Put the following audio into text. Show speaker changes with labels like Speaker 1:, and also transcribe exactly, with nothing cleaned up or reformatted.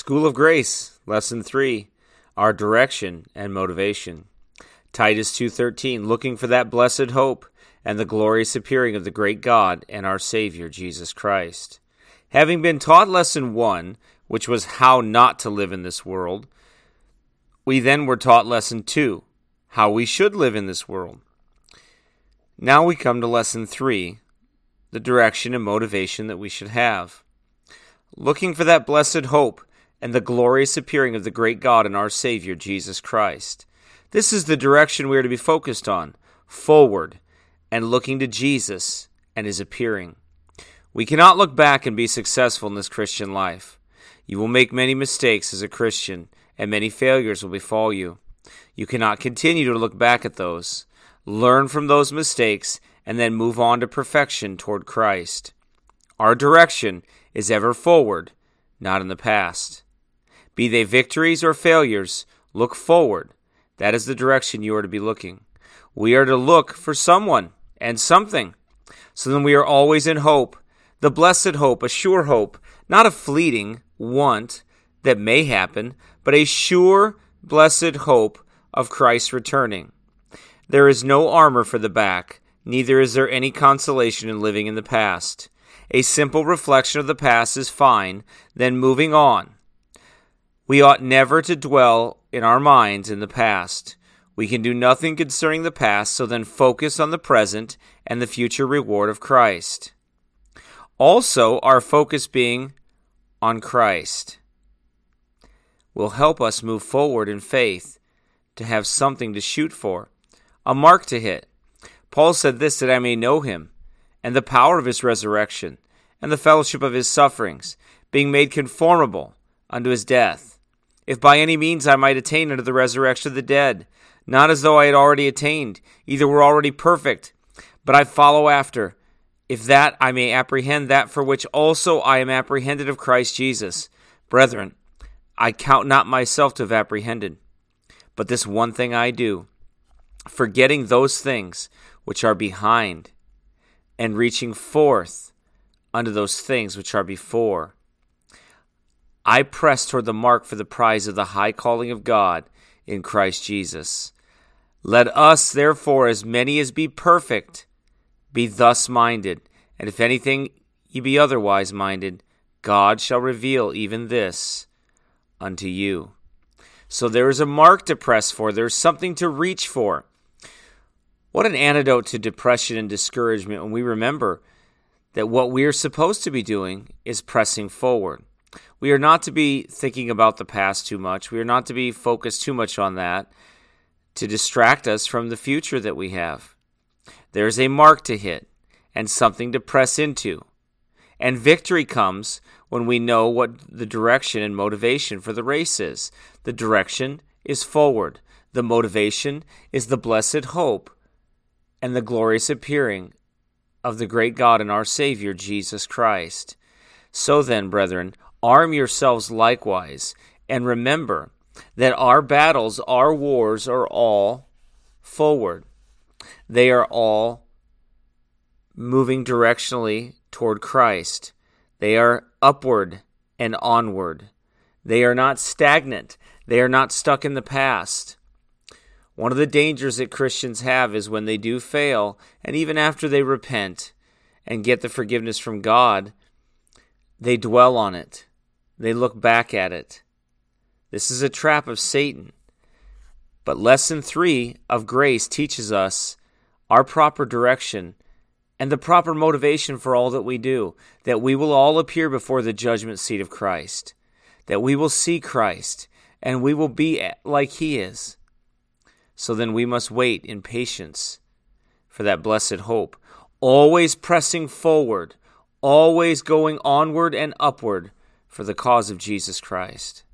Speaker 1: School of Grace, Lesson three, Our Direction and Motivation. Titus two thirteen, looking for that blessed hope and the glorious appearing of the great God and our Savior, Jesus Christ. Having been taught Lesson one, which was how not to live in this world, we then were taught Lesson two, how we should live in this world. Now we come to Lesson three, the direction and motivation that we should have. Looking for that blessed hope and the glorious appearing of the great God and our Savior, Jesus Christ. This is the direction we are to be focused on, forward, and looking to Jesus and His appearing. We cannot look back and be successful in this Christian life. You will make many mistakes as a Christian, and many failures will befall you. You cannot continue to look back at those. Learn from those mistakes, and then move on to perfection toward Christ. Our direction is ever forward, not in the past. Be they victories or failures, look forward. That is the direction you are to be looking. We are to look for someone and something. So then we are always in hope, the blessed hope, a sure hope, not a fleeting want that may happen, but a sure, blessed hope of Christ returning. There is no armor for the back, neither is there any consolation in living in the past. A simple reflection of the past is fine, then moving on. We ought never to dwell in our minds in the past. We can do nothing concerning the past, so then focus on the present and the future reward of Christ. Also, our focus being on Christ will help us move forward in faith, to have something to shoot for, a mark to hit. Paul said this, that I may know Him, and the power of His resurrection, and the fellowship of His sufferings, being made conformable unto His death, if by any means I might attain unto the resurrection of the dead, not as though I had already attained, either were already perfect, but I follow after, if that I may apprehend that for which also I am apprehended of Christ Jesus. Brethren, I count not myself to have apprehended, but this one thing I do, forgetting those things which are behind, and reaching forth unto those things which are before. I press toward the mark for the prize of the high calling of God in Christ Jesus. Let us, therefore, as many as be perfect, be thus minded. And if anything ye be otherwise minded, God shall reveal even this unto you. So there is a mark to press for. There is something to reach for. What an antidote to depression and discouragement when we remember that what we are supposed to be doing is pressing forward. We are not to be thinking about the past too much. We are not to be focused too much on that to distract us from the future that we have. There is a mark to hit and something to press into. And victory comes when we know what the direction and motivation for the race is. The direction is forward. The motivation is the blessed hope and the glorious appearing of the great God and our Savior, Jesus Christ. So then, brethren, arm yourselves likewise, and remember that our battles, our wars are all forward. They are all moving directionally toward Christ. They are upward and onward. They are not stagnant. They are not stuck in the past. One of the dangers that Christians have is when they do fail, and even after they repent and get the forgiveness from God, they dwell on it. They look back at it. This is a trap of Satan. But Lesson three of Grace teaches us our proper direction and the proper motivation for all that we do, that we will all appear before the judgment seat of Christ, that we will see Christ, and we will be like He is. So then we must wait in patience for that blessed hope, always pressing forward, always going onward and upward for the cause of Jesus Christ.